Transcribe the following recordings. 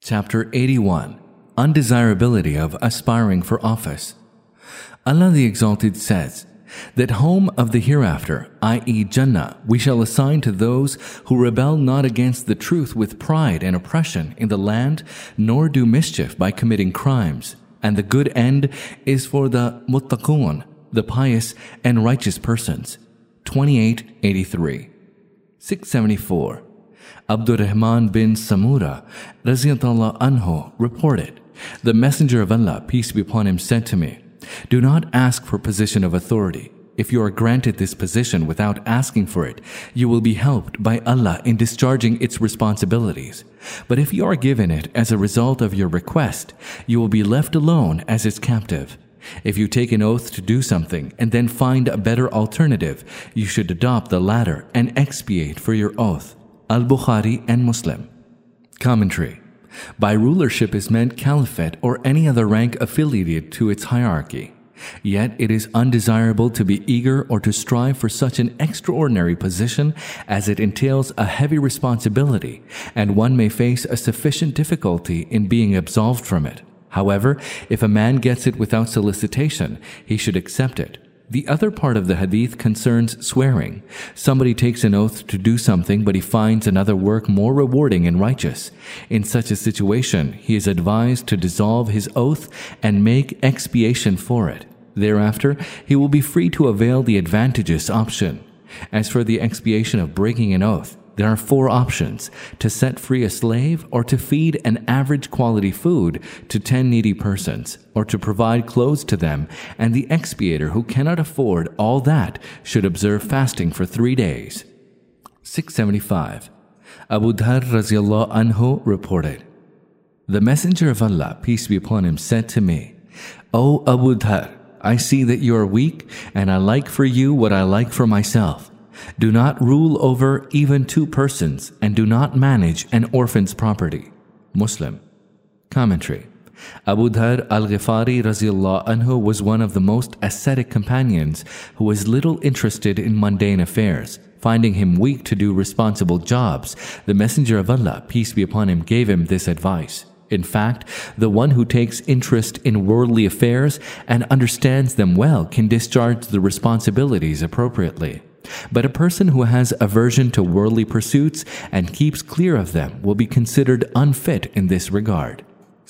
Chapter 81. Undesirability of aspiring for office. Allah the Exalted says, that home of the hereafter, i.e. Jannah, we shall assign to those who rebel not against the truth with pride and oppression in the land, nor do mischief by committing crimes. And the good end is for the muttaqun, the pious and righteous persons. 2883. 674. Abdurrahman bin Samura Raziyallahu anhu reported, the Messenger of Allah, peace be upon him, said to me, do not ask for position of authority. If you are granted this position without asking for it, you will be helped by Allah in discharging its responsibilities. But if you are given it as a result of your request, you will be left alone as its captive. If you take an oath to do something and then find a better alternative, you should adopt the latter and expiate for your oath. Al-Bukhari and Muslim. Commentary. By rulership is meant caliphate or any other rank affiliated to its hierarchy. Yet it is undesirable to be eager or to strive for such an extraordinary position, as it entails a heavy responsibility, and one may face a sufficient difficulty in being absolved from it. However, if a man gets it without solicitation, he should accept it. The other part of the hadith concerns swearing. Somebody takes an oath to do something, but he finds another work more rewarding and righteous. In such a situation, he is advised to dissolve his oath and make expiation for it. Thereafter, he will be free to avail the advantageous option. As for the expiation of breaking an oath, there are 4 options: to set free a slave, or to feed an average quality food to 10 needy persons, or to provide clothes to them, and the expiator who cannot afford all that should observe fasting for 3 days. 675. Abu Dharr Raziyallahu anhu reported, the Messenger of Allah, peace be upon him, said to me, O Abu Dharr, I see that you are weak, and I like for you what I like for myself. Do not rule over even 2 persons, and do not manage an orphan's property. Muslim. Commentary. Abu Dharr al-Ghifari Raziyallahu anhu was one of the most ascetic companions who was little interested in mundane affairs. Finding him weak to do responsible jobs, the Messenger of Allah, peace be upon him, gave him this advice. In fact, the one who takes interest in worldly affairs and understands them well can discharge the responsibilities appropriately. But a person who has aversion to worldly pursuits and keeps clear of them will be considered unfit in this regard.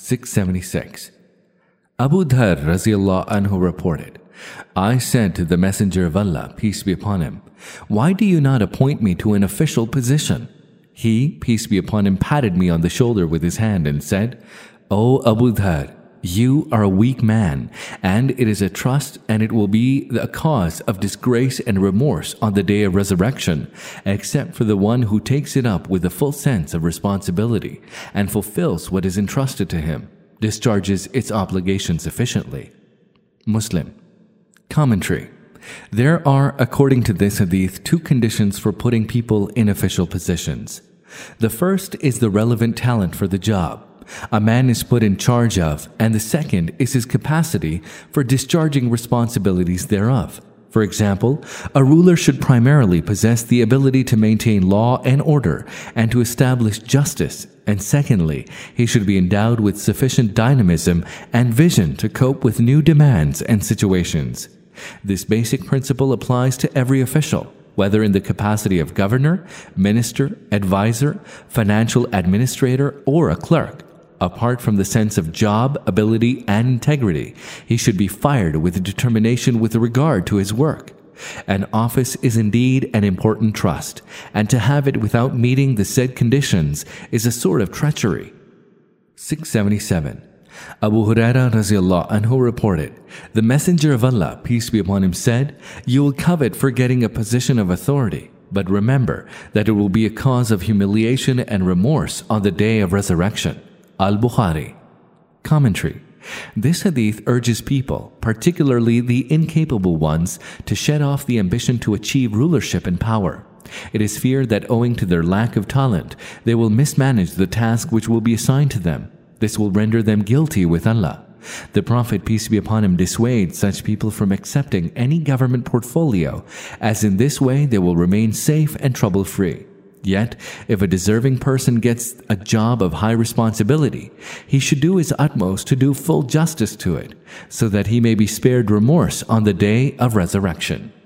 676. Abu Dharr Raziyallahu anhu reported, I said to the Messenger of Allah, peace be upon him, why do you not appoint me to an official position? He, peace be upon him, patted me on the shoulder with his hand and said, O Abu Dharr, you are a weak man, and it is a trust, and it will be a cause of disgrace and remorse on the day of resurrection, except for the one who takes it up with a full sense of responsibility and fulfills what is entrusted to him, discharges its obligations efficiently. Muslim. Commentary. There are, according to this hadith, 2 conditions for putting people in official positions. The first is the relevant talent for the job a man is put in charge of, and the second is his capacity for discharging responsibilities thereof. For example, a ruler should primarily possess the ability to maintain law and order and to establish justice, and secondly, he should be endowed with sufficient dynamism and vision to cope with new demands and situations. This basic principle applies to every official, whether in the capacity of governor, minister, advisor, financial administrator, or a clerk. Apart from the sense of job, ability, and integrity, he should be fired with determination with regard to his work. An office is indeed an important trust, and to have it without meeting the said conditions is a sort of treachery. 677. Abu Hurairah Raziyallahu anhu reported, the Messenger of Allah, peace be upon him, said, you will covet for getting a position of authority, but remember that it will be a cause of humiliation and remorse on the day of resurrection. Al-Bukhari. Commentary. This hadith urges people, particularly the incapable ones, to shed off the ambition to achieve rulership and power. It is feared that owing to their lack of talent, they will mismanage the task which will be assigned to them. This will render them guilty with Allah. The Prophet, peace be upon him, dissuades such people from accepting any government portfolio, as in this way they will remain safe and trouble-free. Yet, if a deserving person gets a job of high responsibility, he should do his utmost to do full justice to it, so that he may be spared remorse on the day of resurrection.